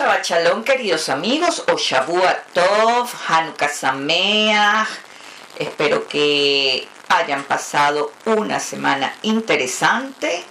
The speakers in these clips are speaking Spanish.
Shabbat Shalom, queridos amigos, o Shavua Tov, Hanukkah Sameach. Espero que hayan pasado una semana interesante.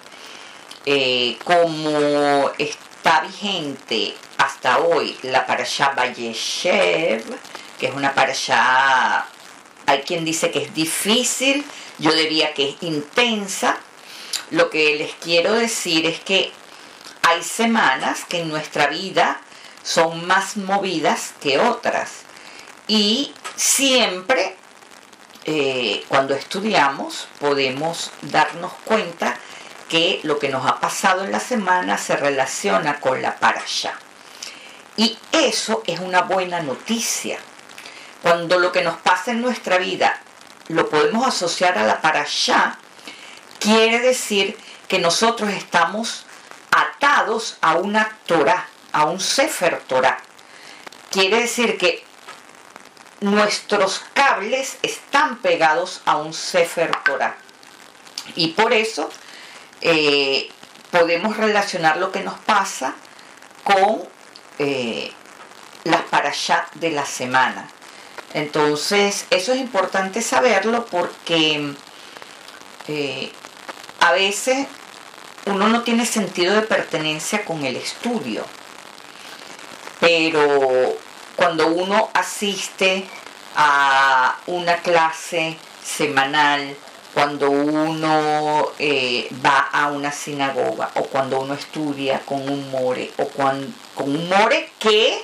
Como está vigente hasta hoy la Parashá Vayeshev, que es una Parashá, hay quien dice que es difícil, yo diría que es intensa. Lo que les quiero decir es que hay semanas que en nuestra vida son más movidas que otras. Y siempre, cuando estudiamos, podemos darnos cuenta que lo que nos ha pasado en la semana se relaciona con la parashá. Y eso es una buena noticia. Cuando lo que nos pasa en nuestra vida lo podemos asociar a la parashá, quiere decir que nosotros estamos atados a una Torah, a un Sefer Torah. Quiere decir que nuestros cables están pegados a un Sefer Torah. Y por eso podemos relacionar lo que nos pasa con las parashá de la semana. Entonces, eso es importante saberlo porque a veces uno no tiene sentido de pertenencia con el estudio, pero cuando uno asiste a una clase semanal, cuando uno va a una sinagoga, o cuando uno estudia con un more, o con un more que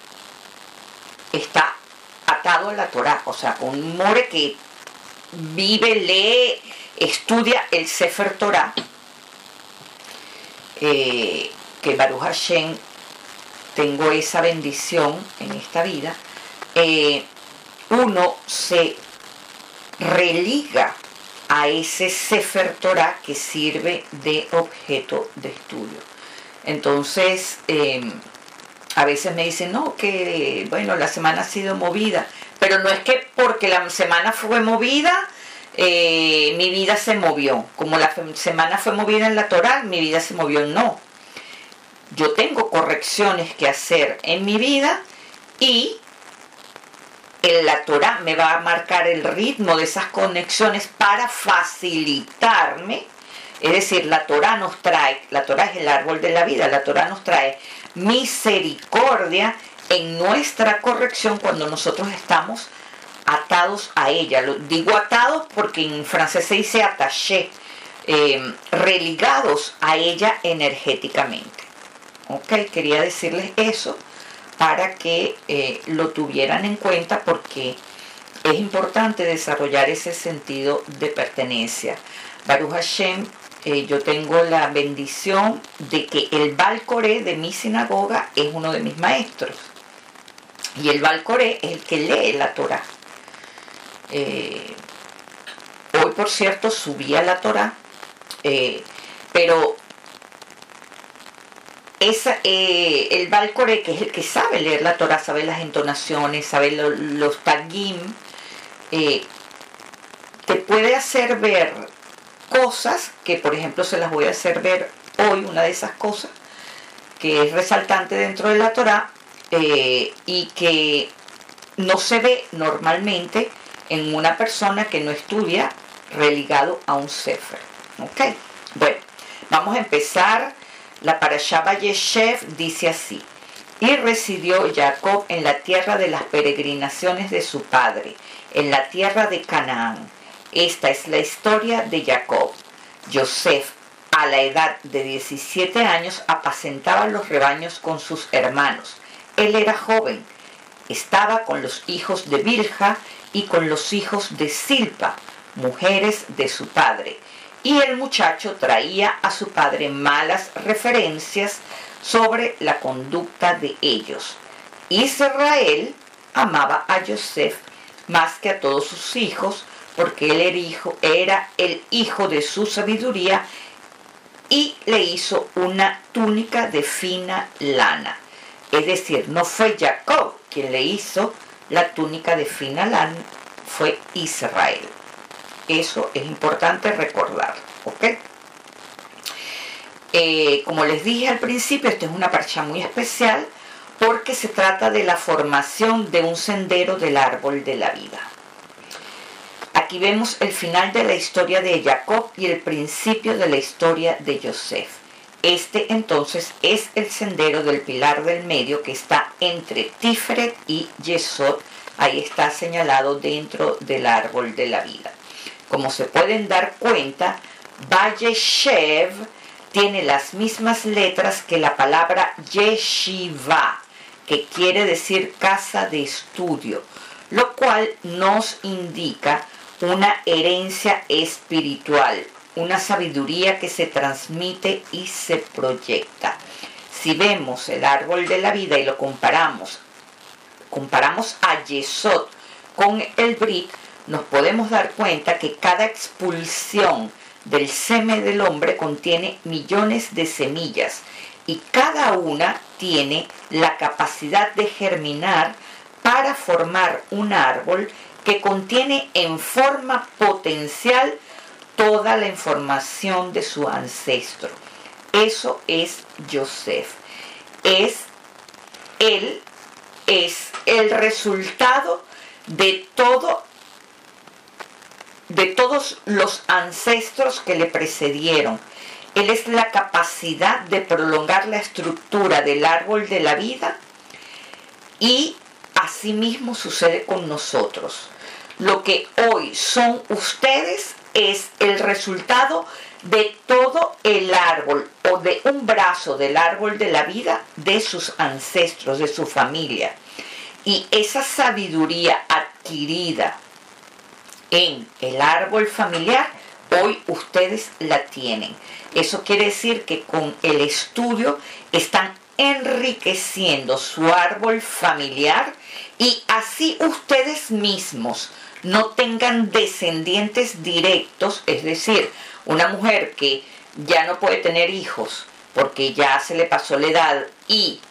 está atado a la Torah, o sea, con un more que vive, lee, estudia el Sefer Torah, que Baruch Hashem tengo esa bendición en esta vida, uno se religa a ese Sefer Torah que sirve de objeto de estudio. Entonces, a veces me dicen, no, que bueno, la semana ha sido movida, pero no es que porque la semana fue movida, mi vida se movió. Como la semana fue movida en la Torah, mi vida se movió. No. Yo tengo correcciones que hacer en mi vida y en la Torah me va a marcar el ritmo de esas conexiones para facilitarme. Es decir, la Torah es el árbol de la vida, la Torah nos trae misericordia en nuestra corrección cuando nosotros estamos atados a ella. Lo digo atados porque en francés se dice attaché, religados a ella energéticamente. Ok, quería decirles eso para que lo tuvieran en cuenta, porque es importante desarrollar ese sentido de pertenencia. Baruch Hashem, yo tengo la bendición de que el Baal Coré de mi sinagoga es uno de mis maestros. Y el Baal Coré es el que lee la Torah. Hoy, por cierto, subí a la Torah, pero el Baal Coré, que es el que sabe leer la Torah, sabe las entonaciones, sabe los tagim, te puede hacer ver cosas que, por ejemplo, se las voy a hacer ver hoy. Una de esas cosas que es resaltante dentro de la Torah y que no se ve normalmente en una persona que no estudia religado a un Sefer. ¿Ok? Bueno, vamos a empezar. La Parashá Vayeshev dice así: y residió Jacob en la tierra de las peregrinaciones de su padre, en la tierra de Canaán. Esta es la historia de Jacob. Yosef, a la edad de 17 años, apacentaba los rebaños con sus hermanos. Él era joven, estaba con los hijos de Bilha y con los hijos de Silpa, mujeres de su padre. Y el muchacho traía a su padre malas referencias sobre la conducta de ellos. Israel amaba a Yosef más que a todos sus hijos, porque él era el hijo de su sabiduría, y le hizo una túnica de fina lana. Es decir, no fue Jacob quien le hizo la túnica de fina lana, fue Israel. Eso es importante recordarlo, ¿ok? Como les dije al principio, esta es una parashá muy especial porque se trata de la formación de un sendero del árbol de la vida. Aquí vemos el final de la historia de Jacob y el principio de la historia de Yosef. Este entonces es el sendero del pilar del medio que está entre Tiferet y Yesod. Ahí está señalado dentro del árbol de la vida. Como se pueden dar cuenta, Vayeshev tiene las mismas letras que la palabra Yeshiva, que quiere decir casa de estudio, lo cual nos indica una herencia espiritual, una sabiduría que se transmite y se proyecta. Si vemos el árbol de la vida y lo comparamos a Yesod con el Brit, nos podemos dar cuenta que cada expulsión del semen del hombre contiene millones de semillas y cada una tiene la capacidad de germinar para formar un árbol que contiene en forma potencial toda la información de su ancestro. Eso es Yosef. Él es el resultado de todos los ancestros que le precedieron. Él es la capacidad de prolongar la estructura del árbol de la vida y asimismo sucede con nosotros. Lo que hoy son ustedes es el resultado de todo el árbol o de un brazo del árbol de la vida de sus ancestros, de su familia. Y esa sabiduría adquirida en el árbol familiar, hoy ustedes la tienen. Eso quiere decir que con el estudio están enriqueciendo su árbol familiar y así ustedes mismos no tengan descendientes directos, es decir, una mujer que ya no puede tener hijos porque ya se le pasó la edad y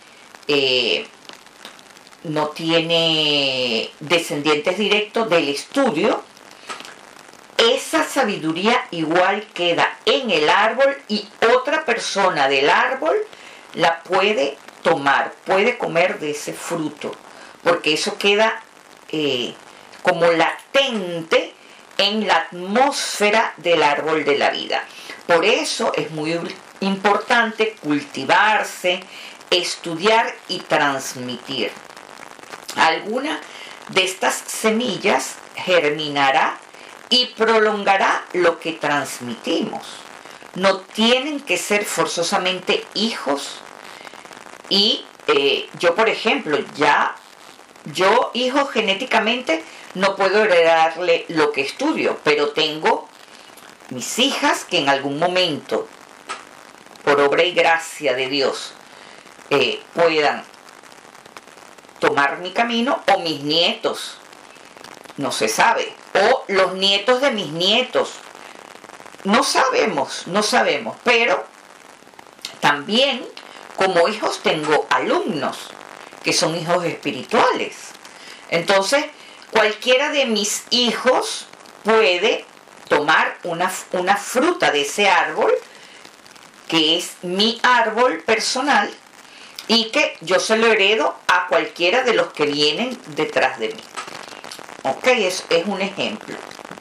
no tiene descendientes directos del estudio, esa sabiduría igual queda en el árbol y otra persona del árbol la puede tomar, puede comer de ese fruto, porque eso queda como latente en la atmósfera del árbol de la vida. Por eso es muy importante cultivarse, estudiar y transmitir. Alguna de estas semillas germinará y prolongará lo que transmitimos. No tienen que ser forzosamente hijos. Y yo, por ejemplo, yo, hijo, genéticamente no puedo heredarle lo que estudio, pero tengo mis hijas que en algún momento, por obra y gracia de Dios, puedan tomar mi camino, o mis nietos, no se sabe, o los nietos de mis nietos, no sabemos, pero también como hijos tengo alumnos que son hijos espirituales. Entonces, cualquiera de mis hijos puede tomar una fruta de ese árbol, que es mi árbol personal, y que yo se lo heredo a cualquiera de los que vienen detrás de mí. Ok, es un ejemplo.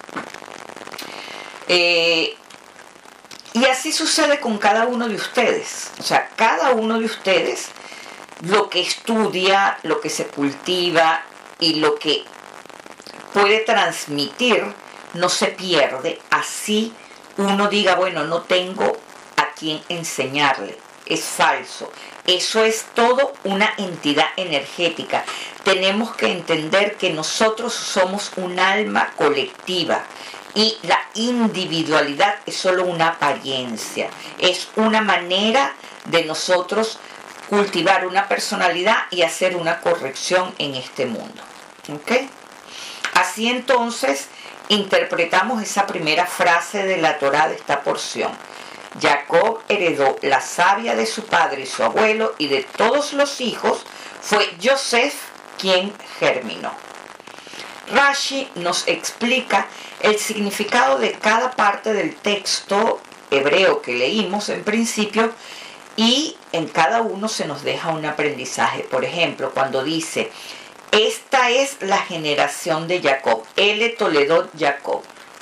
Y así sucede con cada uno de ustedes. O sea, cada uno de ustedes, lo que estudia, lo que se cultiva y lo que puede transmitir, no se pierde. Así uno diga, bueno, no tengo a quien enseñarle. Es falso. Eso es todo una entidad energética. Tenemos que entender que nosotros somos un alma colectiva y la individualidad es solo una apariencia. Es una manera de nosotros cultivar una personalidad y hacer una corrección en este mundo. ¿Ok? Así entonces interpretamos esa primera frase de la Torá de esta porción. Jacob heredó la savia de su padre y su abuelo, y de todos los hijos fue Yosef quien germinó. Rashi nos explica el significado de cada parte del texto hebreo que leímos en principio y en cada uno se nos deja un aprendizaje. Por ejemplo, cuando dice, esta es la generación de Jacob, L. Toledot Jacob.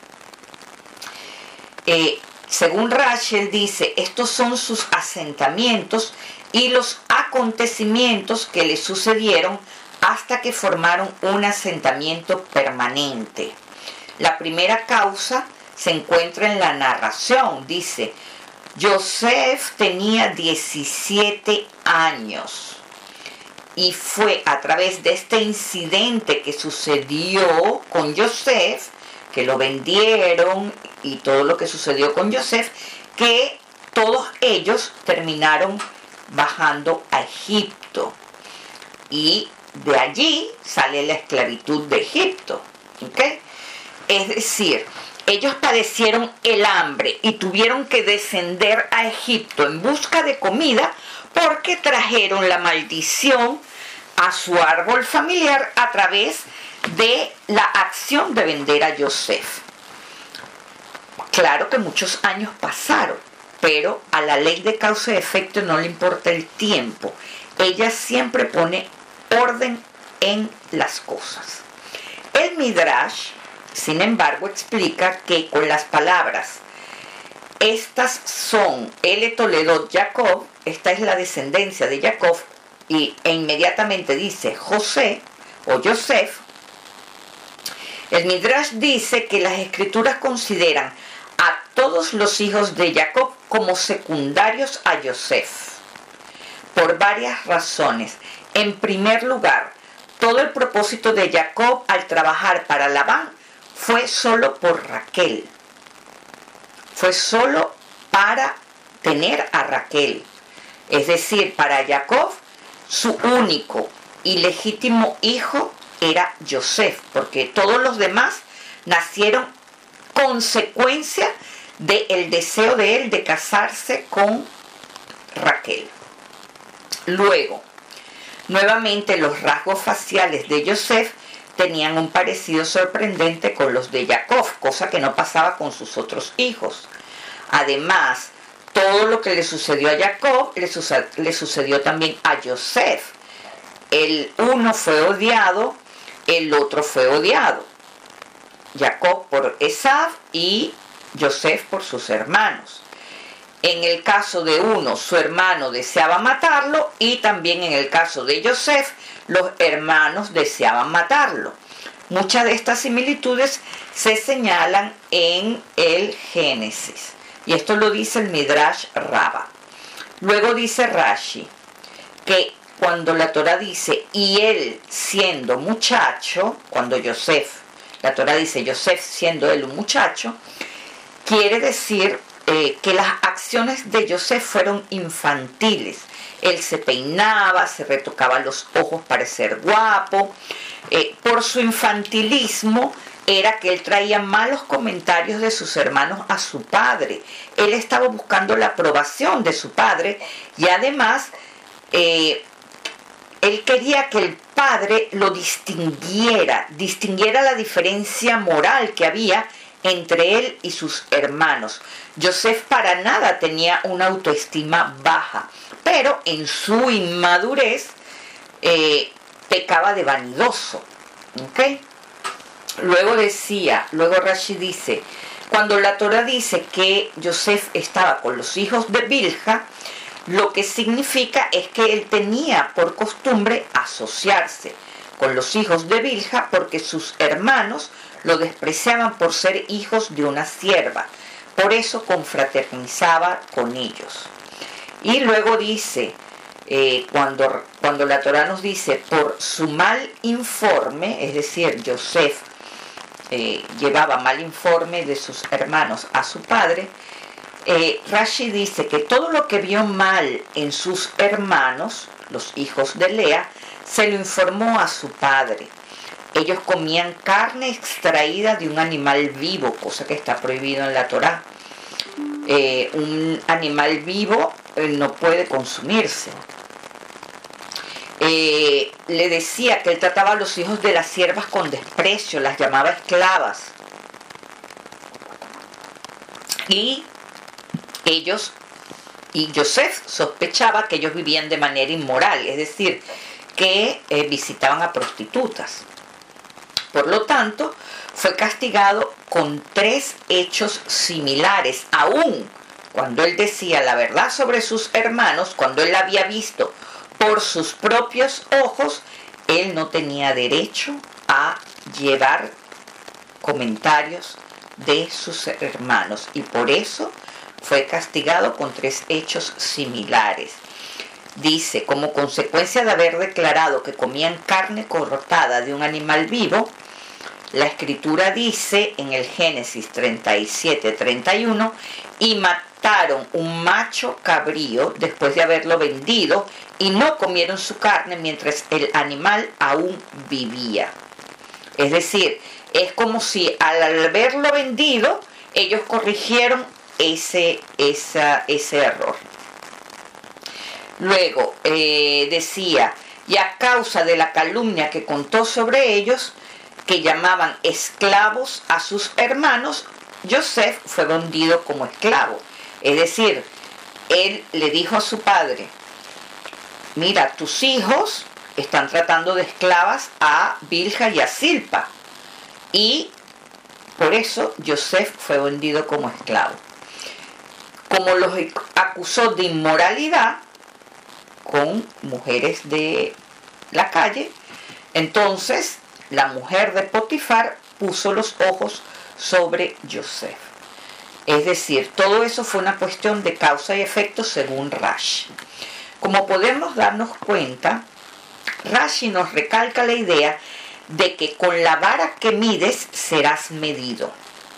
Según Rachel dice, estos son sus asentamientos y los acontecimientos que le sucedieron hasta que formaron un asentamiento permanente. La primera causa se encuentra en la narración. Dice, Yosef tenía 17 años y fue a través de este incidente que sucedió con Yosef, que lo vendieron y todo lo que sucedió con Yosef, que todos ellos terminaron bajando a Egipto. Y de allí sale la esclavitud de Egipto. ¿Okay? Es decir, ellos padecieron el hambre y tuvieron que descender a Egipto en busca de comida porque trajeron la maldición a su árbol familiar a través de la acción de vender a Yosef. Claro que muchos años pasaron, pero a la ley de causa y efecto no le importa el tiempo. Ella siempre pone orden en las cosas. El Midrash, sin embargo, explica que con las palabras, estas son L. Toledot Jacob, esta es la descendencia de Jacob, e inmediatamente dice José o Yosef, el Midrash dice que las escrituras consideran a todos los hijos de Jacob como secundarios a Yosef, por varias razones. En primer lugar, todo el propósito de Jacob al trabajar para Labán fue solo por Raquel. Fue solo para tener a Raquel. Es decir, para Jacob, su único y legítimo hijo era Yosef, porque todos los demás nacieron consecuencia del deseo de él de casarse con Raquel. Luego, nuevamente los rasgos faciales de Yosef tenían un parecido sorprendente con los de Jacob, cosa que no pasaba con sus otros hijos. Además, todo lo que le sucedió a Jacob le sucedió también a Yosef. El uno fue odiado, el otro fue odiado. Jacob por Esav y Yosef por sus hermanos. En el caso de uno, su hermano deseaba matarlo, y también en el caso de Yosef, los hermanos deseaban matarlo. Muchas de estas similitudes se señalan en el Génesis, y esto lo dice el Midrash Rabbah. Luego dice Rashi que cuando la Torah dice, y él siendo muchacho, cuando Yosef, la Torah dice Yosef siendo él un muchacho, quiere decir que las acciones de Yosef fueron infantiles. Él se peinaba, se retocaba los ojos para ser guapo. Por su infantilismo era que él traía malos comentarios de sus hermanos a su padre. Él estaba buscando la aprobación de su padre, y además él quería que el padre lo distinguiera la diferencia moral que había entre él y sus hermanos. Yosef para nada tenía una autoestima baja, pero en su inmadurez pecaba de vanidoso. ¿Okay? Luego Rashi dice, cuando la Torah dice que Yosef estaba con los hijos de Bilha, lo que significa es que él tenía por costumbre asociarse con los hijos de Bilha porque sus hermanos lo despreciaban por ser hijos de una sierva. Por eso confraternizaba con ellos. Y luego dice, cuando la Torah nos dice, por su mal informe, es decir, Yosef llevaba mal informe de sus hermanos a su padre, Rashi dice que todo lo que vio mal en sus hermanos, los hijos de Lea, se lo informó a su padre. Ellos comían carne extraída de un animal vivo, cosa que está prohibido en la Torá. Un animal vivo no puede consumirse. Le decía que él trataba a los hijos de las siervas con desprecio, las llamaba esclavas. Y ellos y Yosef sospechaba que ellos vivían de manera inmoral, es decir, que visitaban a prostitutas. Por lo tanto, fue castigado con 3 hechos similares, aún cuando él decía la verdad sobre sus hermanos, cuando él la había visto por sus propios ojos, él no tenía derecho a llevar comentarios de sus hermanos y por eso fue castigado con 3 hechos similares. Dice, como consecuencia de haber declarado que comían carne cortada de un animal vivo, la escritura dice en el Génesis 37:31, y mataron un macho cabrío después de haberlo vendido y no comieron su carne mientras el animal aún vivía. Es decir, es como si al haberlo vendido ellos corrigieron ese error. Luego decía, y a causa de la calumnia que contó sobre ellos, que llamaban esclavos a sus hermanos, Yosef fue vendido como esclavo. Es decir, él le dijo a su padre, mira, tus hijos están tratando de esclavas a Bilha y a Silpa. Y por eso Yosef fue vendido como esclavo. Como los acusó de inmoralidad con mujeres de la calle, entonces la mujer de Potifar puso los ojos sobre Yosef. Es decir, todo eso fue una cuestión de causa y efecto según Rashi. Como podemos darnos cuenta, Rashi nos recalca la idea de que con la vara que mides serás medido.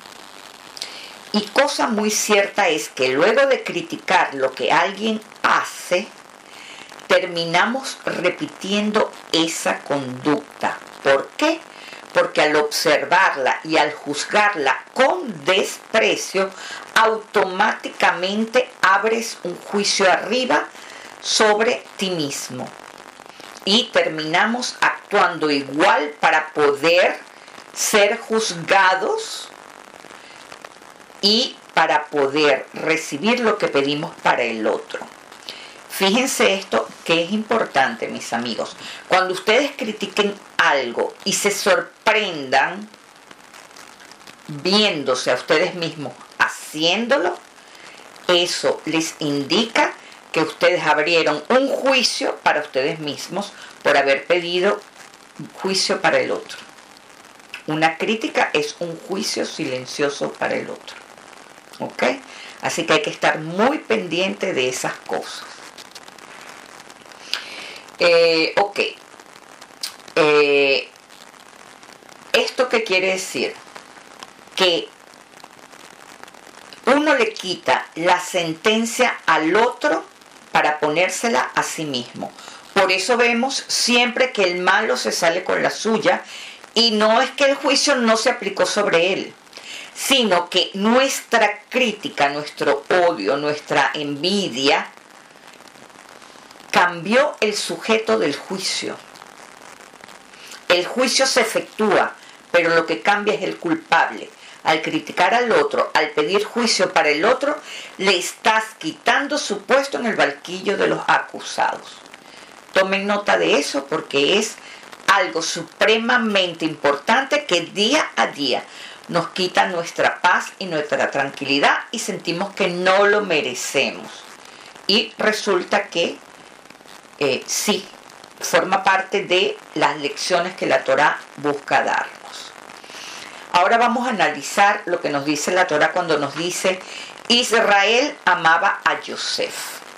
Y cosa muy cierta es que luego de criticar lo que alguien hace, terminamos repitiendo esa conducta. ¿Por qué? Porque al observarla y al juzgarla con desprecio, automáticamente abres un juicio arriba sobre ti mismo. Y terminamos actuando igual para poder ser juzgados y para poder recibir lo que pedimos para el otro. Fíjense esto que es importante, mis amigos. Cuando ustedes critiquen algo y se sorprendan viéndose a ustedes mismos haciéndolo, eso les indica que ustedes abrieron un juicio para ustedes mismos por haber pedido juicio para el otro. Una crítica es un juicio silencioso para el otro. ¿Ok? Así que hay que estar muy pendiente de esas cosas. ¿Esto qué quiere decir? Que uno le quita la sentencia al otro para ponérsela a sí mismo. Por eso vemos siempre que el malo se sale con la suya y no es que el juicio no se aplicó sobre él, sino que nuestra crítica, nuestro odio, nuestra envidia cambió el sujeto del juicio. El juicio se efectúa, pero lo que cambia es el culpable. Al criticar al otro, al pedir juicio para el otro, le estás quitando su puesto en el banquillo de los acusados. Tomen nota de eso porque es algo supremamente importante que día a día nos quita nuestra paz y nuestra tranquilidad y sentimos que no lo merecemos. Y resulta que sí, forma parte de las lecciones que la Torá busca darnos. Ahora vamos a analizar lo que nos dice la Torá cuando nos dice Israel amaba a Yosef.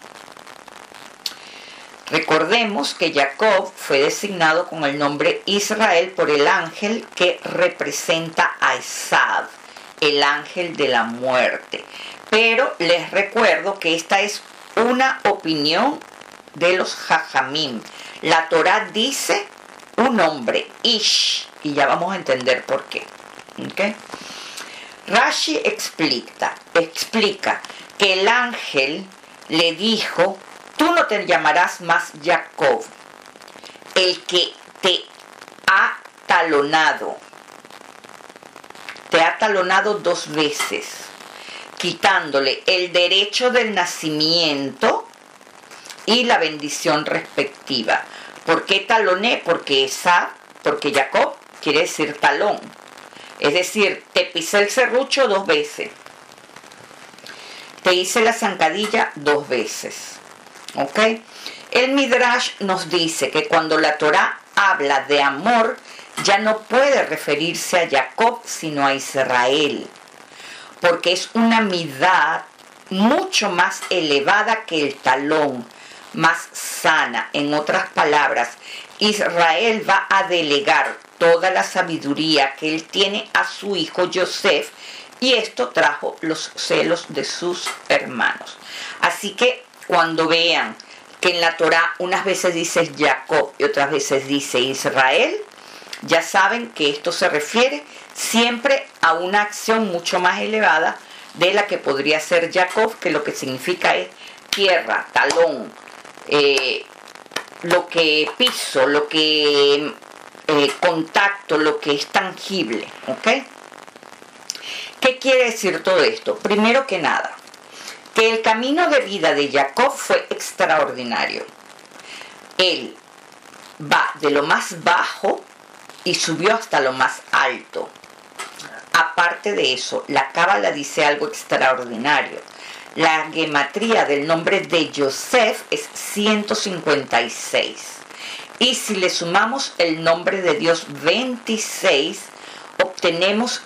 Recordemos que Jacob fue designado con el nombre Israel por el ángel que representa a Esav, el ángel de la muerte. Pero les recuerdo que esta es una opinión de los Jajamim. La Torá dice un nombre, Ish, y ya vamos a entender por qué. ¿Okay? Rashi explica que el ángel le dijo, tú no te llamarás más Jacob, el que te ha talonado 2 veces. quitándole el derecho del nacimiento y la bendición respectiva. ¿Por qué taloné? Porque Jacob quiere decir talón. Es decir, te pisé el serrucho 2 veces. Te hice la zancadilla 2 veces. ¿Ok? El Midrash nos dice que cuando la Torá habla de amor, ya no puede referirse a Jacob, sino a Israel. Porque es una midá mucho más elevada que el talón, más sana. En otras palabras, Israel va a delegar toda la sabiduría que él tiene a su hijo Yosef, y esto trajo los celos de sus hermanos. Así que cuando vean que en la Torá unas veces dice Jacob y otras veces dice Israel, ya saben que esto se refiere siempre a una acción mucho más elevada de la que podría ser Jacob, que lo que significa es tierra, talón, lo que piso, lo que contacto, lo que es tangible, ¿ok? ¿Qué quiere decir todo esto? Primero que nada, que el camino de vida de Jacob fue extraordinario. Él va de lo más bajo y subió hasta lo más alto. Aparte de eso, la Cábala dice algo extraordinario. La gematría del nombre de Yosef es 156. Y si le sumamos el nombre de Dios 26, obtenemos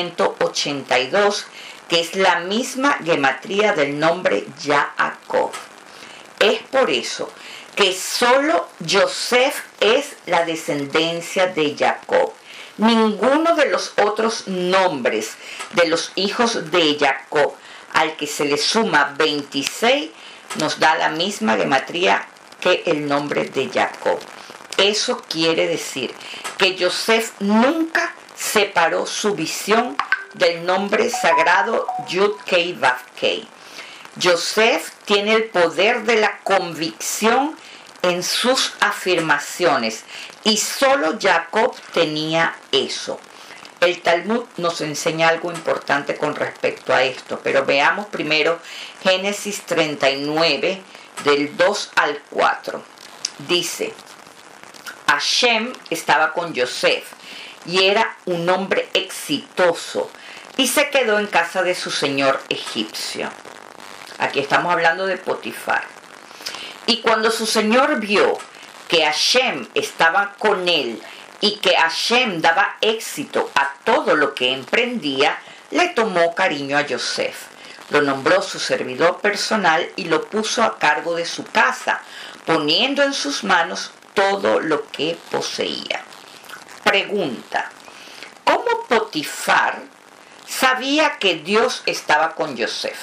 182, que es la misma gematría del nombre Jacob. Es por eso que solo Yosef es la descendencia de Jacob. Ninguno de los otros nombres de los hijos de Jacob, al que se le suma 26, nos da la misma gematría que el nombre de Jacob. Eso quiere decir que Yosef nunca separó su visión del nombre sagrado Yud-Kei Vav-Kei. Yosef tiene el poder de la convicción en sus afirmaciones, y solo Jacob tenía eso. El Talmud nos enseña algo importante con respecto a esto, pero veamos primero Génesis 39, del 2 al 4. Dice: Hashem estaba con Yosef, y era un hombre exitoso, y se quedó en casa de su señor egipcio. Aquí estamos hablando de Potifar. Y cuando su señor vio que Hashem estaba con él y que Hashem daba éxito a todo lo que emprendía, le tomó cariño a Yosef. Lo nombró su servidor personal y lo puso a cargo de su casa, poniendo en sus manos todo lo que poseía. Pregunta: ¿cómo Potifar sabía que Dios estaba con Yosef?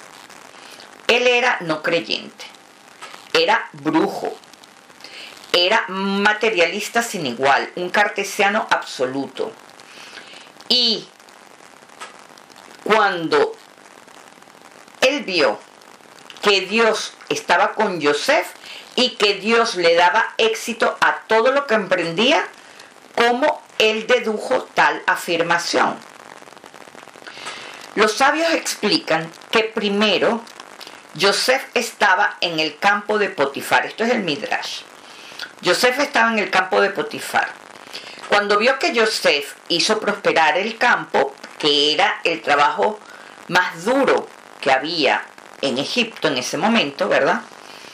Él era no creyente, era brujo, era materialista sin igual, un cartesiano absoluto. Y cuando él vio que Dios estaba con Yosef y que Dios le daba éxito a todo lo que emprendía, ¿cómo él dedujo tal afirmación? Los sabios explican que primero Yosef estaba en el campo de Potifar. Esto es el Midrash. Yosef estaba en el campo de Potifar. Cuando vio que Yosef hizo prosperar el campo, que era el trabajo más duro que había en Egipto en ese momento, ¿verdad?,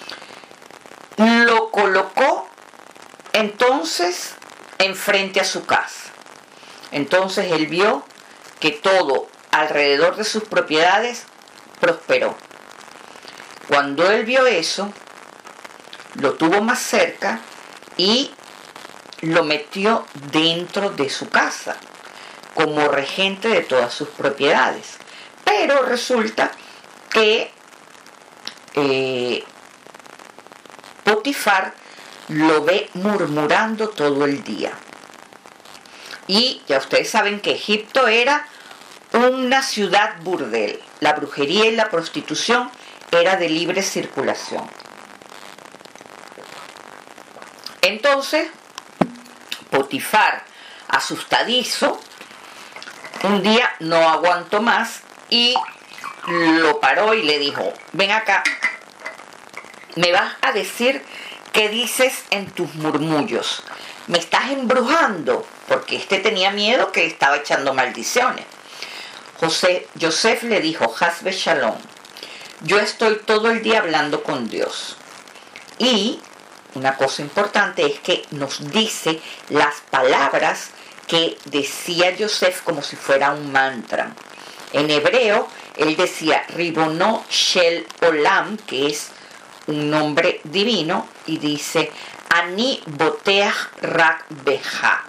lo colocó entonces enfrente a su casa. Entonces él vio que todo alrededor de sus propiedades prosperó. Cuando él vio eso, lo tuvo más cerca y lo metió dentro de su casa como regente de todas sus propiedades. Pero resulta que Potifar lo ve murmurando todo el día. Y ya ustedes saben que Egipto era una ciudad burdel. La brujería y la prostitución era de libre circulación. Entonces, Potifar, asustadizo, un día no aguantó más y lo paró y le dijo: ven acá, me vas a decir qué dices en tus murmullos. Me estás embrujando, porque este tenía miedo, que estaba echando maldiciones. Yosef le dijo: Hasbe Shalom, yo estoy todo el día hablando con Dios. Y una cosa importante es que nos dice las palabras que decía Yosef como si fuera un mantra. En hebreo, él decía Ribono Shel Olam, que es un nombre divino, y dice Ani Boteach Rak Beja.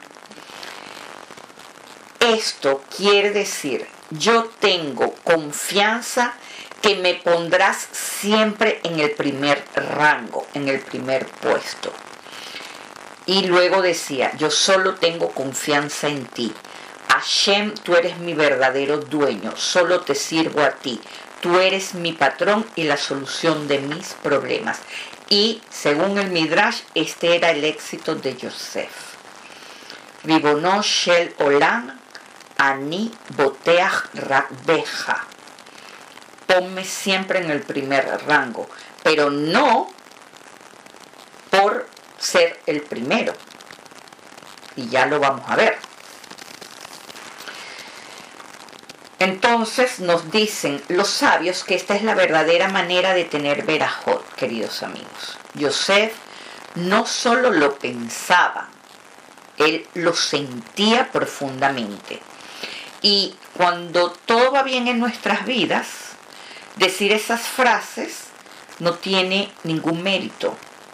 Esto quiere decir: yo tengo confianza que me pondrás siempre en el primer rango, en el primer puesto. Y luego decía: yo solo tengo confianza en ti. Hashem, tú eres mi verdadero dueño, solo te sirvo a ti. Tú eres mi patrón y la solución de mis problemas. Y según el Midrash, este era el éxito de Yosef. Ribono Shel Olam, Ani Boteach Rak Beja. Ponme siempre en el primer rango, pero no por ser el primero. Y ya lo vamos a ver. Entonces nos dicen los sabios que esta es la verdadera manera de tener verajot, queridos amigos. Yosef no solo lo pensaba, él lo sentía profundamente. Y cuando todo va bien en nuestras vidas, decir esas frases no tiene ningún mérito.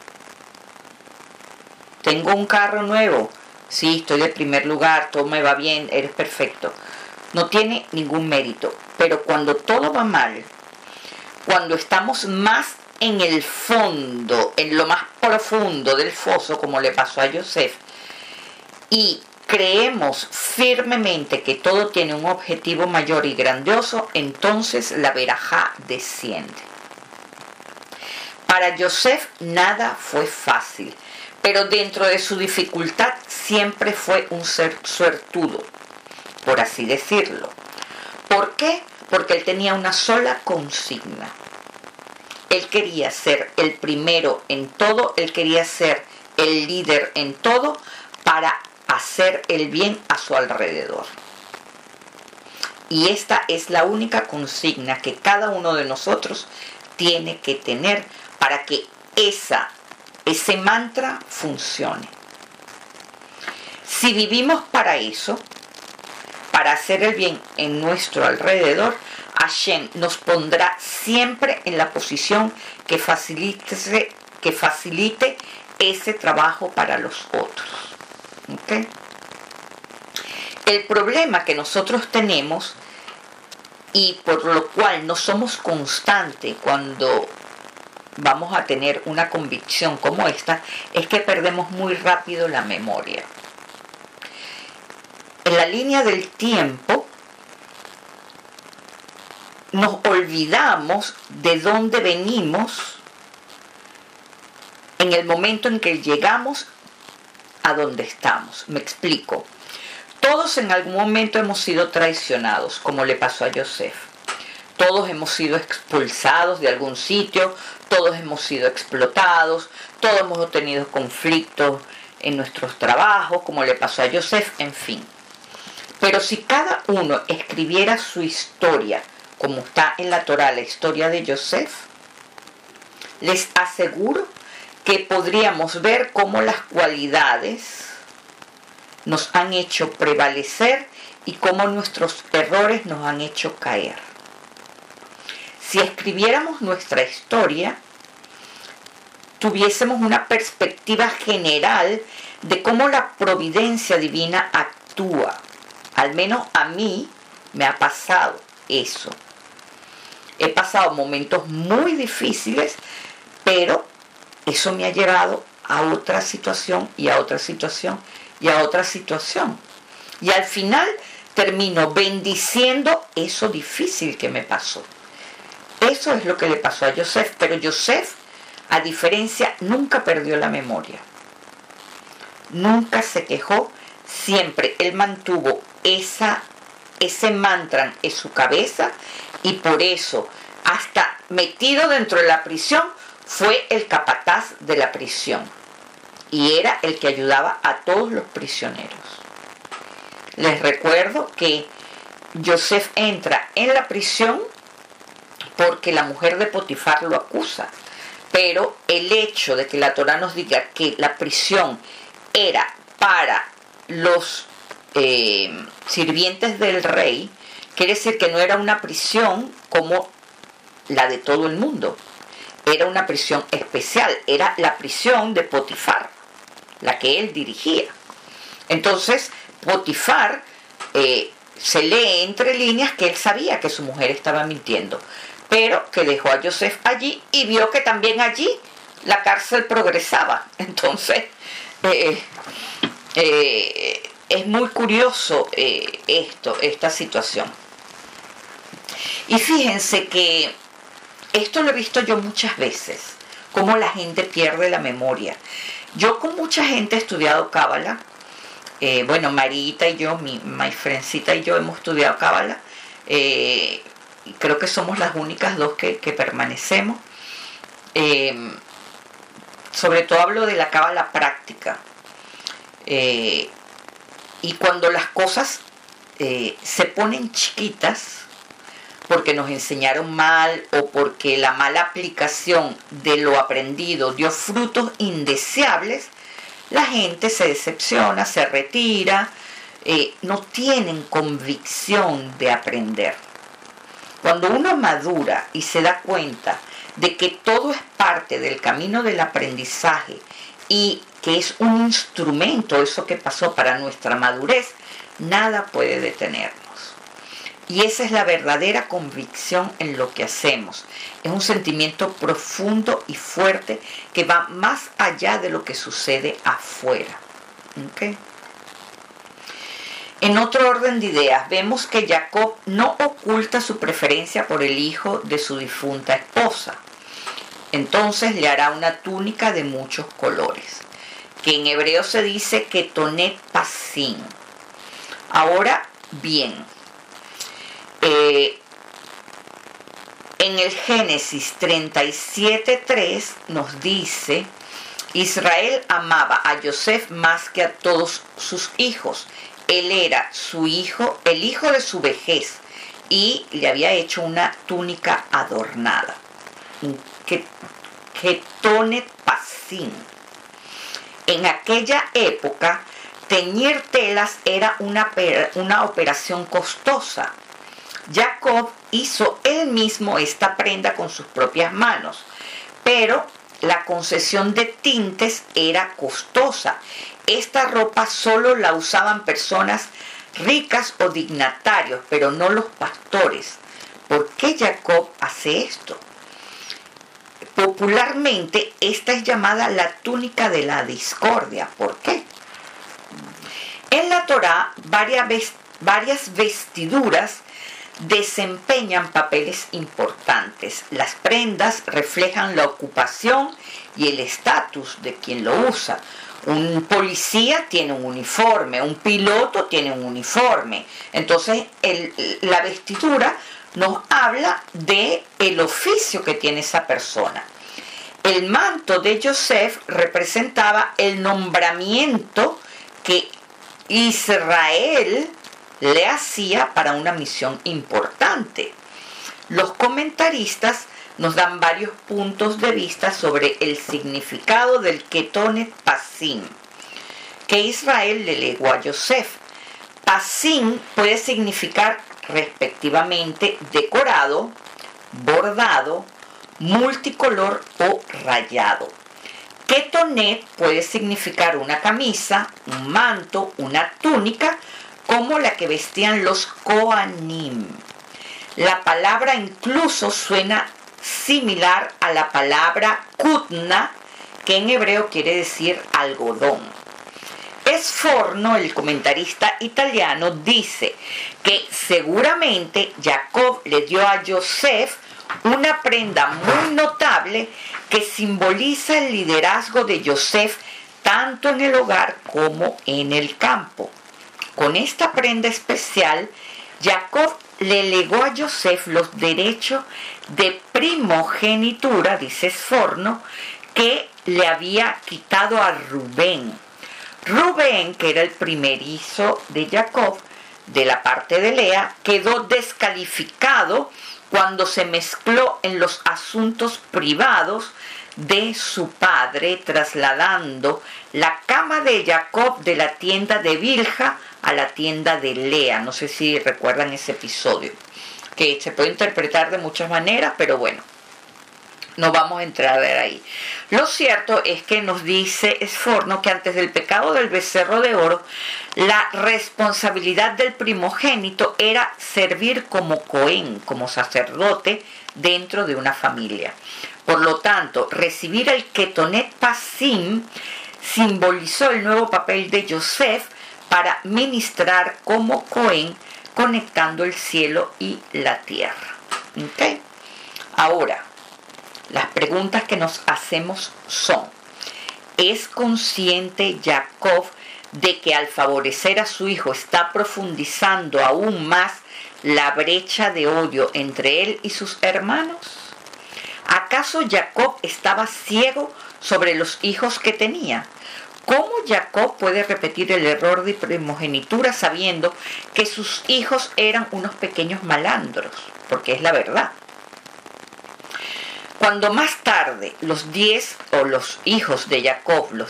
Tengo un carro nuevo, sí, estoy de primer lugar, todo me va bien, eres perfecto. No tiene ningún mérito. Pero cuando todo va mal, cuando estamos más en el fondo, en lo más profundo del foso, como le pasó a Yosef, y creemos firmemente que todo tiene un objetivo mayor y grandioso, entonces la verajá desciende. Para Yosef nada fue fácil, pero dentro de su dificultad siempre fue un ser suertudo, por así decirlo. ¿Por qué? Porque él tenía una sola consigna. Él quería ser el primero en todo, él quería ser el líder en todo para hacer el bien a su alrededor. Y esta es la única consigna que cada uno de nosotros tiene que tener para que ese mantra funcione. Si vivimos para eso, para hacer el bien en nuestro alrededor, Hashem nos pondrá siempre en la posición que facilite ese trabajo para los otros. ¿Okay? El problema que nosotros tenemos, y por lo cual no somos constantes cuando vamos a tener una convicción como esta, es que perdemos muy rápido la memoria. En la línea del tiempo nos olvidamos de dónde venimos en el momento en que llegamos a donde estamos. Me explico. Todos en algún momento hemos sido traicionados, como le pasó a Yosef. Todos hemos sido expulsados de algún sitio, todos hemos sido explotados, todos hemos tenido conflictos en nuestros trabajos, como le pasó a Yosef, en fin. Pero si cada uno escribiera su historia, como está en la Torá, la historia de Yosef, les aseguro que podríamos ver cómo las cualidades nos han hecho prevalecer y cómo nuestros errores nos han hecho caer. Si escribiéramos nuestra historia, tuviésemos una perspectiva general de cómo la providencia divina actúa. Al menos a mí me ha pasado eso. He pasado momentos muy difíciles, pero eso me ha llevado a otra situación y a otra situación y a otra situación. Y al final termino bendiciendo eso difícil que me pasó. Eso es lo que le pasó a Yosef, pero Yosef, a diferencia, nunca perdió la memoria. Nunca se quejó, siempre él mantuvo esa ese mantra en su cabeza y por eso, hasta metido dentro de la prisión, fue el capataz de la prisión y era el que ayudaba a todos los prisioneros. Les recuerdo que Yosef entra en la prisión porque la mujer de Potifar lo acusa, pero el hecho de que la Torá nos diga que la prisión era para los sirvientes del rey, quiere decir que no era una prisión como la de todo el mundo, era una prisión especial, era la prisión de Potifar, la que él dirigía. Entonces Potifar se lee entre líneas que él sabía que su mujer estaba mintiendo, pero que dejó a Yosef allí y vio que también allí la cárcel progresaba. Entonces es muy curioso esta situación. Y fíjense que esto lo he visto yo muchas veces, cómo la gente pierde la memoria. Yo con mucha gente he estudiado Cábala. Bueno, Marita y yo, mi friendcita y yo hemos estudiado Cábala. Y creo que somos las únicas dos que permanecemos. Sobre todo hablo de la Cábala práctica. Y cuando las cosas se ponen chiquitas, porque nos enseñaron mal o porque la mala aplicación de lo aprendido dio frutos indeseables, la gente se decepciona, se retira, no tienen convicción de aprender. Cuando uno madura y se da cuenta de que todo es parte del camino del aprendizaje y que es un instrumento eso que pasó para nuestra madurez, nada puede detenernos. Y esa es la verdadera convicción en lo que hacemos. Es un sentimiento profundo y fuerte que va más allá de lo que sucede afuera. ¿Okay? En otro orden de ideas, vemos que Jacob no oculta su preferencia por el hijo de su difunta esposa. Entonces le hará una túnica de muchos colores, que en hebreo se dice ketonet pasim. Ahora bien, en el Génesis 37:3 nos dice: Israel amaba a Yosef más que a todos sus hijos. Él era su hijo, el hijo de su vejez, y le había hecho una túnica adornada. Ketonet pasim. En aquella época, teñir telas era una operación costosa. Jacob hizo él mismo esta prenda con sus propias manos, pero la concesión de tintes era costosa. Esta ropa solo la usaban personas ricas o dignatarios, pero no los pastores. ¿Por qué Jacob hace esto? Popularmente esta es llamada la túnica de la discordia. ¿Por qué? En la Torá varias vestiduras desempeñan papeles importantes. Las prendas reflejan la ocupación y el estatus de quien lo usa. Un policía tiene un uniforme, un piloto tiene un uniforme. Entonces la vestidura nos habla de el oficio que tiene esa persona. El manto de Yosef representaba el nombramiento que Israel le hacía para una misión importante. Los comentaristas nos dan varios puntos de vista sobre el significado del ketonet pasim que Israel le legó a Yosef. Pasim puede significar respectivamente decorado, bordado, multicolor o rayado. Ketonet puede significar una camisa, un manto, una túnica, como la que vestían los Kohanim. La palabra incluso suena similar a la palabra kutna, que en hebreo quiere decir algodón. Sforno, el comentarista italiano, dice que seguramente Jacob le dio a Yosef una prenda muy notable que simboliza el liderazgo de Yosef tanto en el hogar como en el campo. Con esta prenda especial, Jacob le legó a Yosef los derechos de primogenitura, dice Sforno, que le había quitado a Rubén. Rubén, que era el primerizo de Jacob, de la parte de Lea, quedó descalificado cuando se mezcló en los asuntos privados de su padre, trasladando la cama de Jacob de la tienda de Bilha a la tienda de Lea. No sé si recuerdan ese episodio, que se puede interpretar de muchas maneras, pero bueno, no vamos a entrar ahí. Lo cierto es que nos dice Sforno que antes del pecado del becerro de oro, la responsabilidad del primogénito era servir como cohen, como sacerdote dentro de una familia. Por lo tanto, recibir el Ketonet Pasim simbolizó el nuevo papel de Yosef para ministrar como cohen, conectando el cielo y la tierra. ¿Okay? Ahora, las preguntas que nos hacemos son: ¿es consciente Jacob de que al favorecer a su hijo está profundizando aún más la brecha de odio entre él y sus hermanos? ¿Acaso Jacob estaba ciego sobre los hijos que tenía? ¿Cómo Jacob puede repetir el error de primogenitura sabiendo que sus hijos eran unos pequeños malandros? Porque es la verdad. Cuando más tarde los hijos de Jacob, los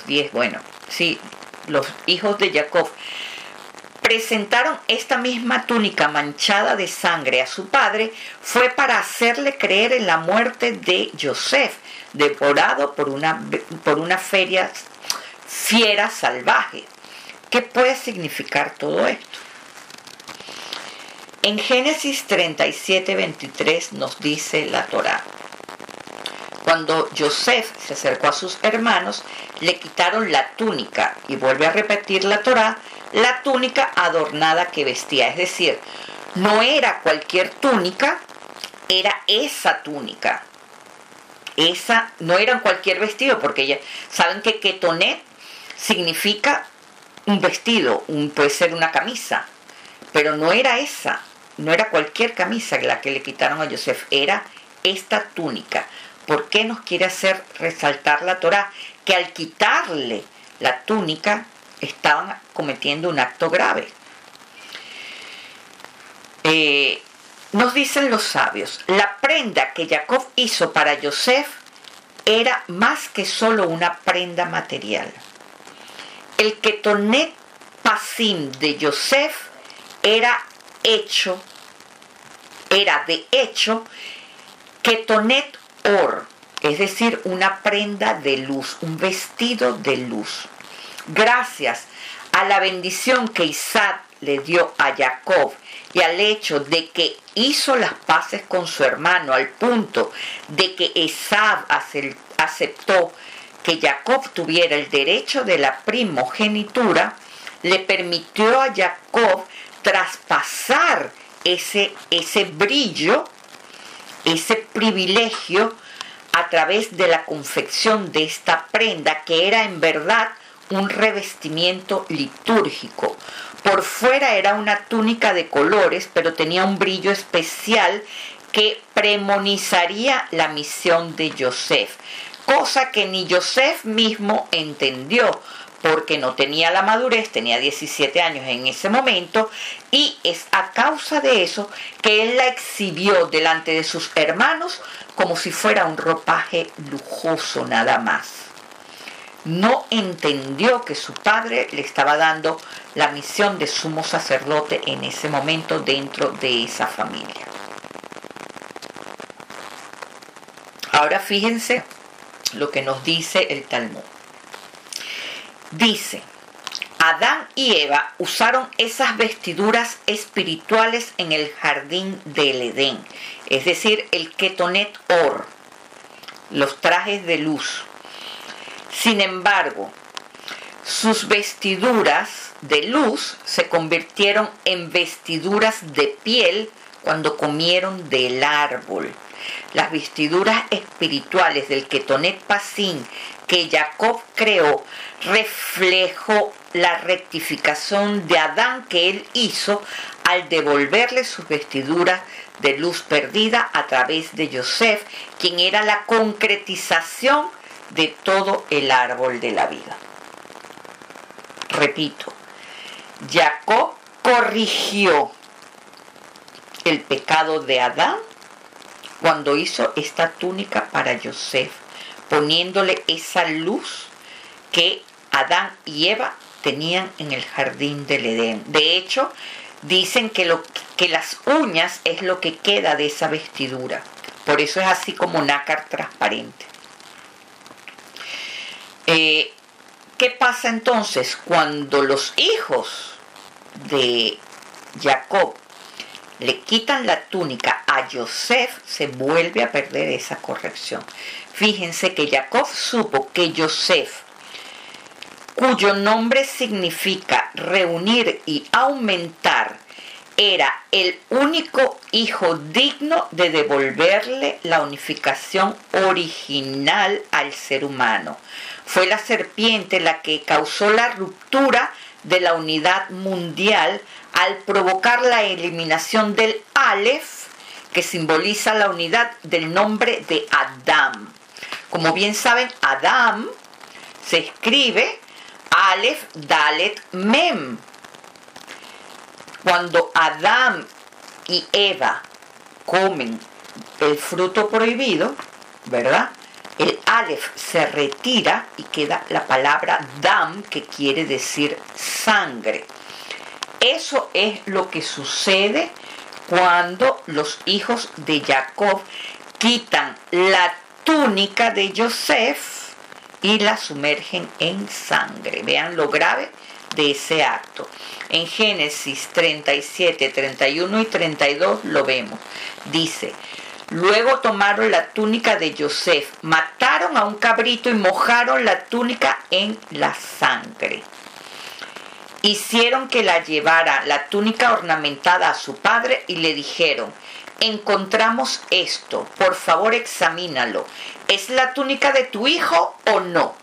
hijos de Jacob presentaron esta misma túnica manchada de sangre a su padre, fue para hacerle creer en la muerte de Yosef, devorado por una fiera salvaje. ¿Qué puede significar todo esto? En Génesis 37:23 nos dice la Torá: cuando Yosef se acercó a sus hermanos, le quitaron la túnica, y vuelve a repetir la Torá, la túnica adornada que vestía. Es decir, no era cualquier túnica, era esa túnica. Esa no era cualquier vestido, porque ya saben que ketonet significa un vestido, puede ser una camisa, pero no era esa, no era cualquier camisa la que le quitaron a Yosef, era esta túnica. ¿Por qué nos quiere hacer resaltar la Torá? Que al quitarle la túnica estaban cometiendo un acto grave. Nos dicen los sabios, la prenda que Jacob hizo para Yosef era más que solo una prenda material. El Ketonet Pasim de Yosef era de hecho Ketonet Or, es decir, una prenda de luz, un vestido de luz. Gracias a la bendición que Isaac le dio a Jacob y al hecho de que hizo las paces con su hermano al punto de que Esaú aceptó que Jacob tuviera el derecho de la primogenitura, le permitió a Jacob traspasar ese brillo, ese privilegio, a través de la confección de esta prenda, que era en verdad un revestimiento litúrgico. Por fuera era una túnica de colores, pero tenía un brillo especial que premonizaría la misión de Yosef, cosa que ni Yosef mismo entendió, porque no tenía la madurez, tenía 17 años en ese momento, y es a causa de eso que él la exhibió delante de sus hermanos como si fuera un ropaje lujoso nada más. No entendió que su padre le estaba dando la misión de sumo sacerdote en ese momento dentro de esa familia. Ahora fíjense lo que nos dice el Talmud. Dice, Adán y Eva usaron esas vestiduras espirituales en el jardín del Edén, es decir, el Ketonet Or, los trajes de luz. Sin embargo, sus vestiduras de luz se convirtieron en vestiduras de piel cuando comieron del árbol. las vestiduras espirituales del Ketonet Pasim que Jacob creó reflejó la rectificación de Adán que él hizo al devolverle sus vestiduras de luz perdida a través de Yosef, quien era la concretización de todo el árbol de la vida. Repito, Jacob corrigió el pecado de Adán cuando hizo esta túnica para Yosef, poniéndole esa luz que Adán y Eva tenían en el jardín del Edén. De hecho, dicen que las uñas es lo que queda de esa vestidura. Por eso es así como nácar transparente. ¿Qué pasa entonces cuando los hijos de Jacob le quitan la túnica a Yosef? Se vuelve a perder esa corrección. Fíjense que Jacob supo que Yosef, cuyo nombre significa reunir y aumentar, era el único hijo digno de devolverle la unificación original al ser humano. Fue la serpiente la que causó la ruptura de la unidad mundial al provocar la eliminación del Aleph, que simboliza la unidad del nombre de Adam. Como bien saben, Adam se escribe Aleph, Dalet, Mem. Cuando Adán y Eva comen el fruto prohibido, ¿verdad? El Aleph se retira y queda la palabra Dam, que quiere decir sangre. Eso es lo que sucede cuando los hijos de Jacob quitan la túnica de Yosef y la sumergen en sangre. Vean lo grave de ese acto. En Génesis 37, 31 y 32 lo vemos. Dice: luego tomaron la túnica de Yosef, mataron a un cabrito y mojaron la túnica en la sangre. Hicieron que la llevara la túnica ornamentada a su padre y le dijeron: encontramos esto, por favor examínalo. ¿Es la túnica de tu hijo o no?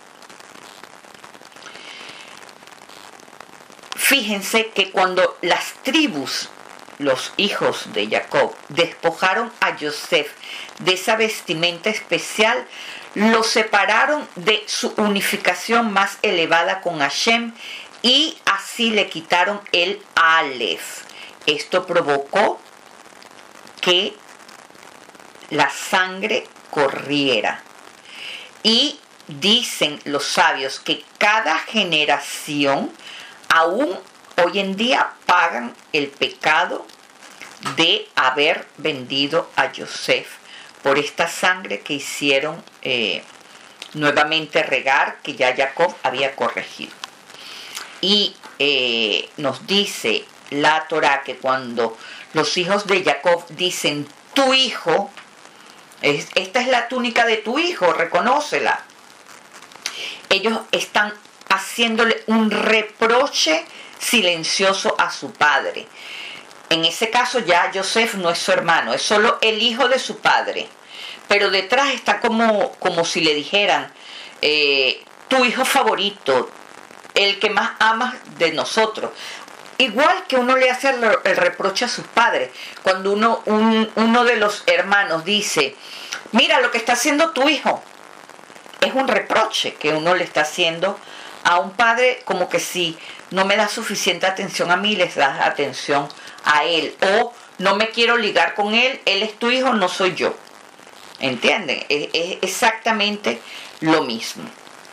Fíjense que cuando las tribus, los hijos de Jacob, despojaron a Yosef de esa vestimenta especial, lo separaron de su unificación más elevada con Hashem y así le quitaron el Aleph. Esto provocó que la sangre corriera. Y dicen los sabios que cada generación, aún hoy en día, pagan el pecado de haber vendido a Yosef por esta sangre que hicieron nuevamente regar, que ya Jacob había corregido. Y nos dice la Torá que cuando los hijos de Jacob dicen tu hijo, esta es la túnica de tu hijo, reconócela, ellos están haciéndole un reproche silencioso a su padre. En ese caso ya Yosef no es su hermano, es solo el hijo de su padre. Pero detrás está como si le dijeran, tu hijo favorito, el que más amas de nosotros. Igual que uno le hace el reproche a sus padres. Cuando uno de los hermanos dice, mira lo que está haciendo tu hijo, es un reproche que uno le está haciendo a un padre, como que si no me das suficiente atención a mí, les das atención a él. O no me quiero ligar con él, él es tu hijo, no soy yo. ¿Entienden? Es exactamente lo mismo.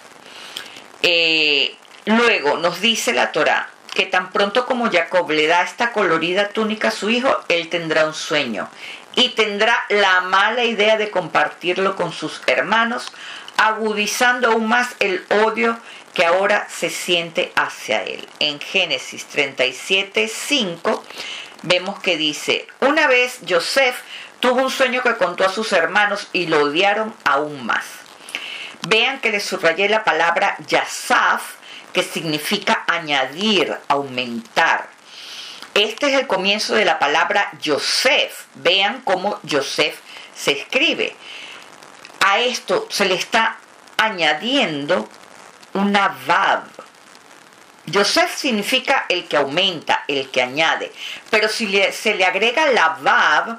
Luego nos dice la Torá que tan pronto como Jacob le da esta colorida túnica a su hijo, él tendrá un sueño y tendrá la mala idea de compartirlo con sus hermanos, agudizando aún más el odio que ahora se siente hacia él. En Génesis 37:5 vemos que dice: una vez Yosef tuvo un sueño que contó a sus hermanos y lo odiaron aún más. Vean que le subrayé la palabra Yasaf, que significa añadir, aumentar. Este es el comienzo de la palabra Yosef. Vean cómo Yosef se escribe. A esto se le está añadiendo una vav. Yosef significa el que aumenta, el que añade, pero si se le agrega la vav,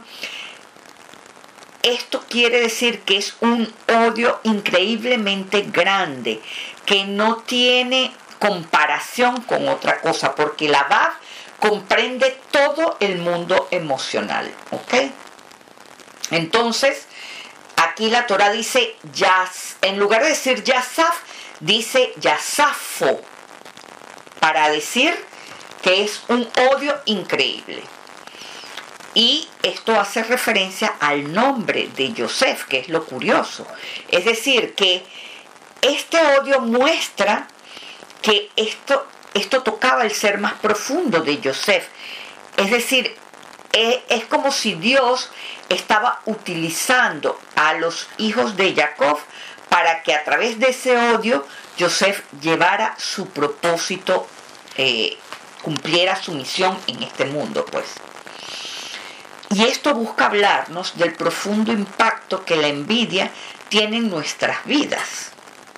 esto quiere decir que es un odio increíblemente grande, que no tiene comparación con otra cosa, porque la vav comprende todo el mundo emocional, ¿ok? Entonces, aquí la Torah dice, en lugar de decir Yasaf, dice Yasafo, para decir que es un odio increíble. Y esto hace referencia al nombre de Yosef, que es lo curioso. Es decir, que este odio muestra que esto tocaba el ser más profundo de Yosef. Es decir, es como si Dios estaba utilizando a los hijos de Jacob para que a través de ese odio Yosef llevara su propósito, cumpliera su misión en este mundo, pues. Y esto busca hablarnos del profundo impacto que la envidia tiene en nuestras vidas.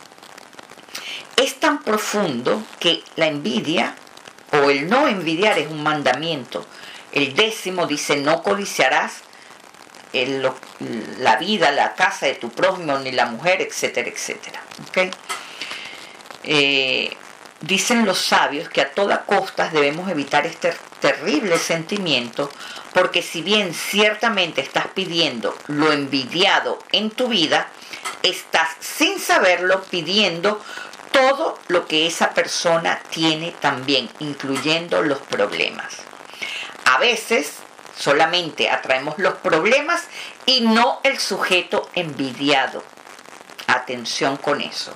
Es tan profundo que la envidia o el no envidiar es un mandamiento. El 10 dice, no codiciarás la vida, la casa de tu prójimo, ni la mujer, etcétera, etcétera. ¿Okay? Dicen los sabios que a toda costa debemos evitar este terrible sentimiento, porque si bien ciertamente estás pidiendo lo envidiado en tu vida, estás sin saberlo pidiendo todo lo que esa persona tiene también, incluyendo los problemas. A veces solamente atraemos los problemas y no el sujeto envidiado. Atención con eso.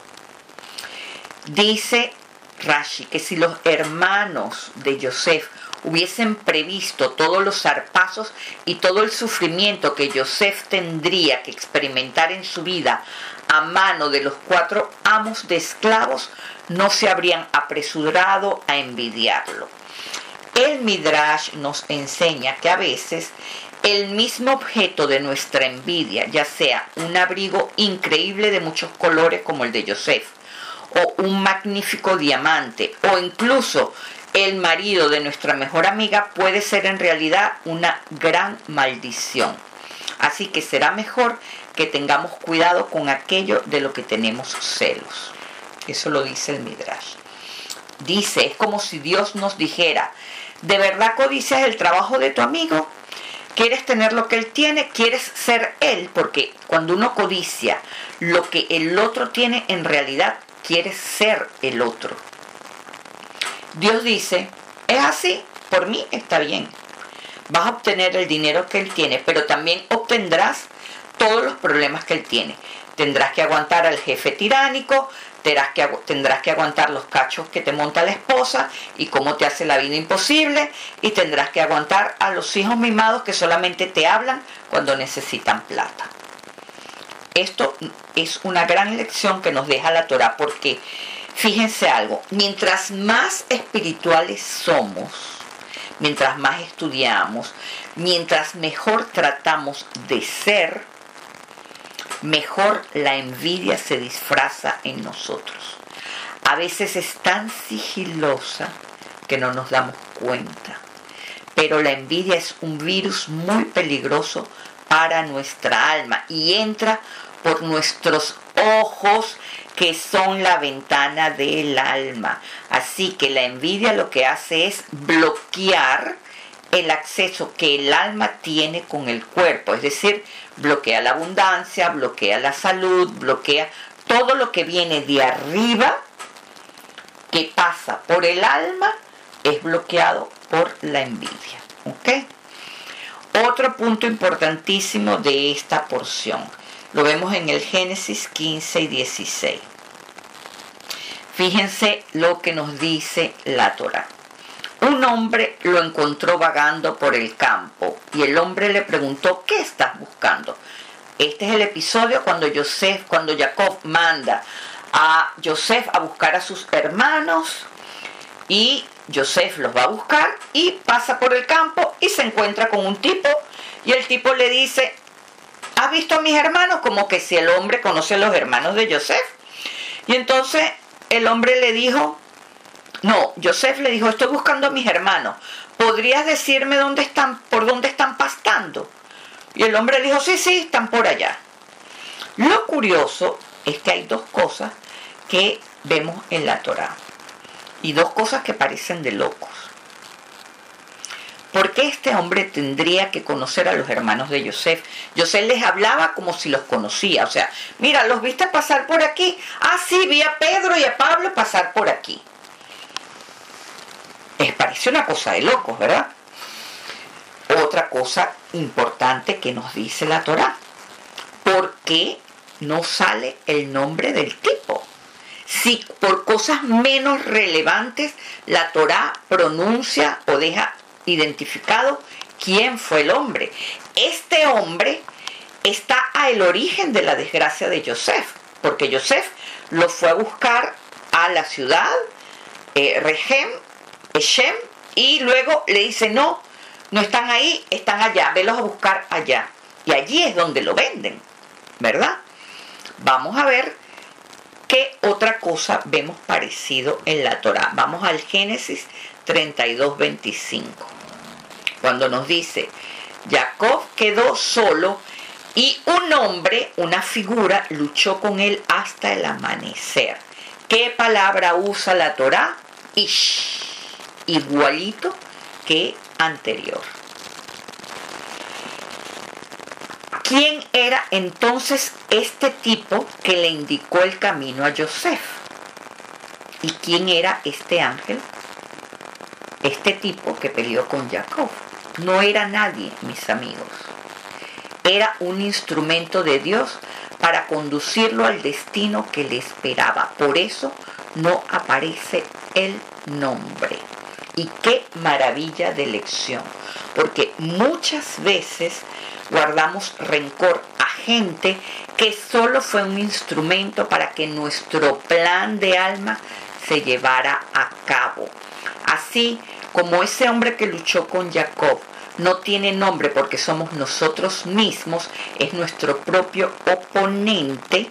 Dice Rashi que si los hermanos de Yosef hubiesen previsto todos los zarpazos y todo el sufrimiento que Yosef tendría que experimentar en su vida a mano de los 4 amos de esclavos, no se habrían apresurado a envidiarlo. El Midrash nos enseña que a veces el mismo objeto de nuestra envidia, ya sea un abrigo increíble de muchos colores como el de Yosef, o un magnífico diamante, o incluso el marido de nuestra mejor amiga, puede ser en realidad una gran maldición. Así que será mejor que tengamos cuidado con aquello de lo que tenemos celos. Eso lo dice el Midrash. Dice, es como si Dios nos dijera, ¿de verdad codicias el trabajo de tu amigo? ¿Quieres tener lo que él tiene? ¿Quieres ser él? Porque cuando uno codicia lo que el otro tiene, en realidad quieres ser el otro. Dios dice, es así, por mí está bien. Vas a obtener el dinero que él tiene, pero también obtendrás todos los problemas que él tiene. Tendrás que aguantar al jefe tiránico, tendrás que aguantar los cachos que te monta la esposa y cómo te hace la vida imposible, y tendrás que aguantar a los hijos mimados que solamente te hablan cuando necesitan plata. Esto es una gran lección que nos deja la Torah, porque fíjense algo, mientras más espirituales somos, mientras más estudiamos, mientras mejor tratamos de ser, mejor la envidia se disfraza en nosotros. A veces es tan sigilosa que no nos damos cuenta, pero la envidia es un virus muy peligroso para nuestra alma y entra por nuestros ojos, que son la ventana del alma. Así que la envidia lo que hace es bloquear el acceso que el alma tiene con el cuerpo, es decir, bloquea la abundancia, bloquea la salud, bloquea todo lo que viene de arriba, que pasa por el alma, es bloqueado por la envidia. ¿Ok? Otro punto importantísimo de esta porción lo vemos en el Génesis 15 y 16. Fíjense lo que nos dice la Torá. Un hombre lo encontró vagando por el campo y el hombre le preguntó, ¿qué estás buscando? Este es el episodio cuando Jacob manda a Yosef a buscar a sus hermanos, y Yosef los va a buscar y pasa por el campo y se encuentra con un tipo, y el tipo le dice, ¿has visto a mis hermanos? Como que si el hombre conoce a los hermanos de Yosef. Y entonces el hombre le dijo, no, Yosef le dijo, estoy buscando a mis hermanos. ¿Podrías decirme dónde están, por dónde están pastando? Y el hombre le dijo, sí, están por allá. Lo curioso es que hay dos cosas que vemos en la Torá. Y dos cosas que parecen de locos. ¿Por qué este hombre tendría que conocer a los hermanos de Yosef? Yosef les hablaba como si los conocía. O sea, mira, ¿los viste pasar por aquí? Ah, sí, vi a Pedro y a Pablo pasar por aquí. Les parece una cosa de locos, ¿verdad? Otra cosa importante que nos dice la Torá. ¿Por qué no sale el nombre del tipo? Si por cosas menos relevantes la Torá pronuncia o deja identificado quién fue el hombre. Este hombre está al origen de la desgracia de Yosef, porque Yosef lo fue a buscar a la ciudad, Shem, y luego le dice, no están ahí, están allá, velos a buscar allá. Y allí es donde lo venden, ¿verdad? Vamos a ver qué otra cosa vemos parecido en la Torá. Vamos al Génesis 32:25, cuando nos dice, Jacob quedó solo y un hombre, una figura, luchó con él hasta el amanecer. ¿Qué palabra usa la Torá? Ish, igualito que anterior. ¿Quién era entonces este tipo que le indicó el camino a Yosef? ¿Y quién era este ángel? Este tipo que peleó con Jacob. No era nadie, mis amigos. Era un instrumento de Dios para conducirlo al destino que le esperaba. Por eso no aparece el nombre. Y qué maravilla de lección. Porque muchas veces guardamos rencor a gente que solo fue un instrumento para que nuestro plan de alma se llevara a cabo. Así como ese hombre que luchó con Jacob no tiene nombre porque somos nosotros mismos, es nuestro propio oponente.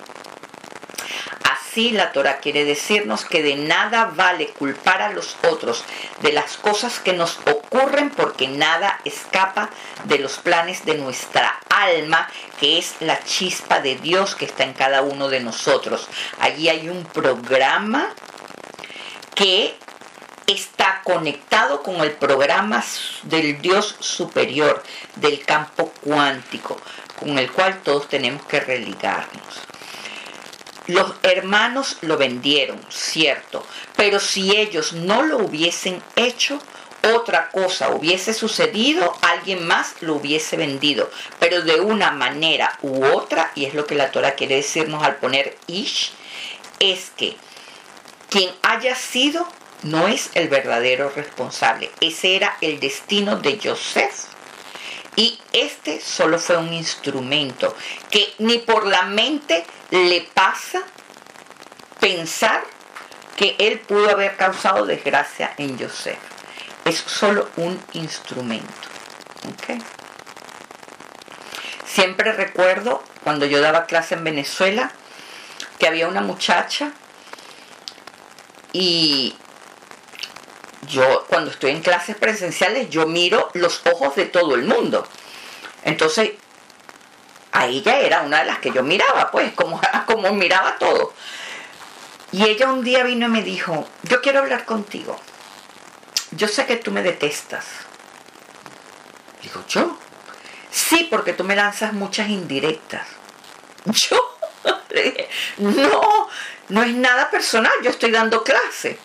Así la Torá quiere decirnos que de nada vale culpar a los otros de las cosas que nos ocurren, porque nada escapa de los planes de nuestra alma, que es la chispa de Dios que está en cada uno de nosotros. Allí hay un programa que está conectado con el programa del Dios superior, del campo cuántico, con el cual todos tenemos que religarnos. Los hermanos lo vendieron, cierto, pero si ellos no lo hubiesen hecho, otra cosa hubiese sucedido, alguien más lo hubiese vendido, pero de una manera u otra, y es lo que la Torá quiere decirnos al poner ish, es que quien haya sido no es el verdadero responsable. Ese era el destino de Yosef. Y este solo fue un instrumento que ni por la mente le pasa pensar que él pudo haber causado desgracia en Yosef. Es solo un instrumento. ¿Okay? Siempre recuerdo cuando yo daba clase en Venezuela que había una muchacha y yo cuando estoy en clases presenciales yo miro los ojos de todo el mundo. Entonces a ella era una de las que yo miraba, pues como miraba todo. Y ella un día vino y me dijo, yo quiero hablar contigo. Yo sé que tú me detestas. Digo, ¿yo? Sí, porque tú me lanzas muchas indirectas. ¿Yo? Le dije, no es nada personal, yo estoy dando clase.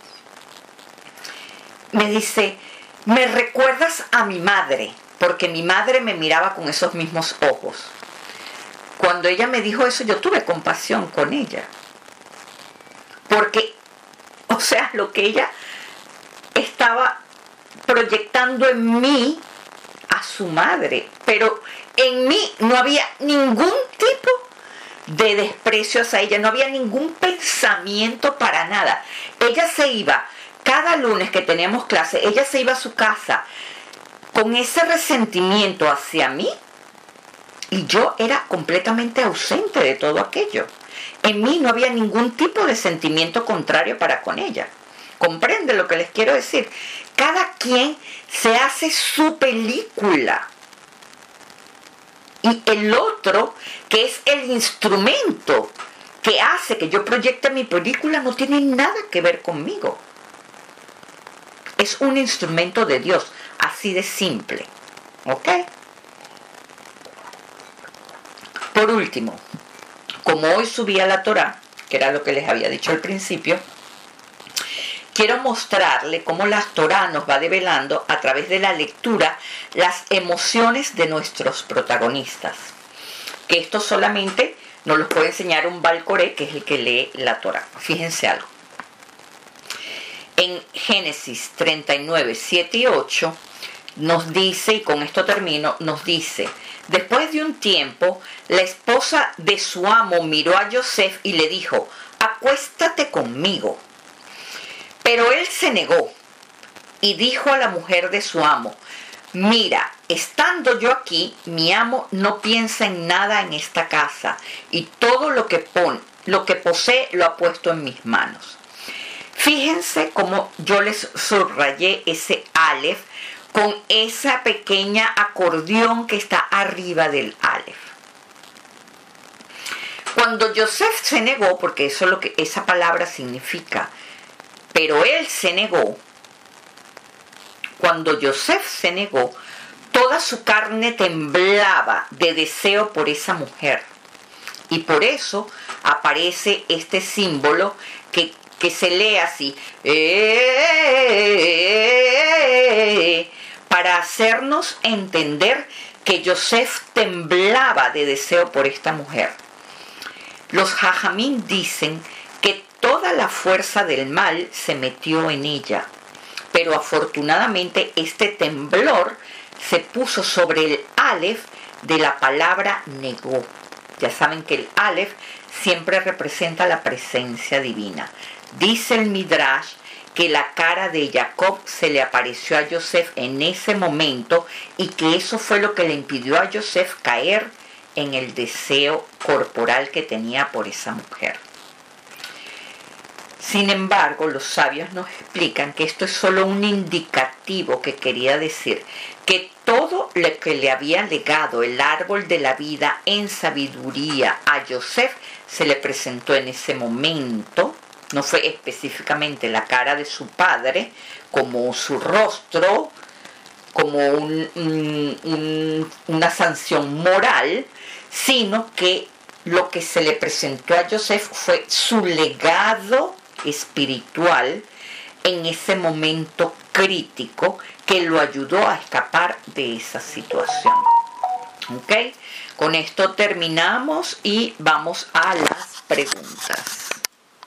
Me dice, me recuerdas a mi madre, porque mi madre me miraba con esos mismos ojos. Cuando ella me dijo eso, yo tuve compasión con ella. Porque, o sea, lo que ella estaba proyectando en mí a su madre, pero en mí no había ningún tipo de desprecio hacia ella, no había ningún pensamiento para nada. Ella se iba, cada lunes que teníamos clase, ella se iba a su casa con ese resentimiento hacia mí, y yo era completamente ausente de todo aquello. En mí no había ningún tipo de sentimiento contrario para con ella. ¿Comprende lo que les quiero decir? Cada quien se hace su película. Y el otro, que es el instrumento que hace que yo proyecte mi película, no tiene nada que ver conmigo. Es un instrumento de Dios, así de simple. ¿Ok? Por último, como hoy subí a la Torá, que era lo que les había dicho al principio, quiero mostrarle cómo la Torá nos va develando a través de la lectura las emociones de nuestros protagonistas. Que esto solamente nos los puede enseñar un Baal Coré, que es el que lee la Torá. Fíjense algo. En Génesis 39, 7 y 8 nos dice, y con esto termino, nos dice: después de un tiempo, la esposa de su amo miró a Yosef y le dijo: acuéstate conmigo. Pero él se negó y dijo a la mujer de su amo: mira, estando yo aquí, mi amo no piensa en nada en esta casa, y todo lo que posee lo ha puesto en mis manos. Fíjense cómo yo les subrayé ese Aleph con esa pequeña acordeón que está arriba del Aleph. Cuando Yosef se negó, porque eso es lo que esa palabra significa, pero él se negó, cuando Yosef se negó, toda su carne temblaba de deseo por esa mujer. Y por eso aparece este símbolo que se lee así, para hacernos entender que Yosef temblaba de deseo por esta mujer. Los Jajamín dicen que toda la fuerza del mal se metió en ella, pero afortunadamente este temblor se puso sobre el Aleph de la palabra negó. Ya saben que el Aleph siempre representa la presencia divina. Dice el Midrash que la cara de Jacob se le apareció a Yosef en ese momento y que eso fue lo que le impidió a Yosef caer en el deseo corporal que tenía por esa mujer. Sin embargo, los sabios nos explican que esto es solo un indicativo que quería decir que todo lo que le había legado el árbol de la vida en sabiduría a Yosef se le presentó en ese momento. No fue específicamente la cara de su padre, como su rostro, como una sanción moral, sino que lo que se le presentó a Yosef fue su legado espiritual en ese momento crítico que lo ayudó a escapar de esa situación. ¿Ok? Con esto terminamos y vamos a las preguntas.